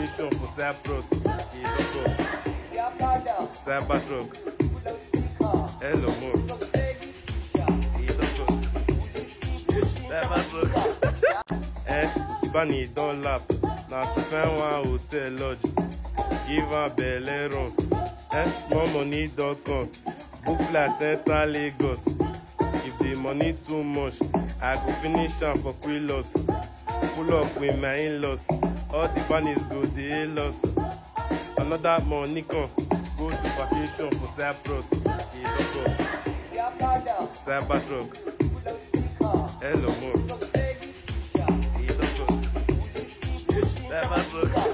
vacation for Cyprus. He don't go. Cybertruck. Hello, Mo. He don't go. Cybertruck. Bunny don't laugh. Now to find one hotel lodge. Give her belle run. Smallmoney.com. Book flight enter Lagos. If the money too much, I go finish am for Quilos. Pull up with my in-laws. All the bunnies go the A-lots. Another money come. Go to vacation for Cyprus. He don't go. Cybertruck. Hello, Mo. He don't go. Cybertruck.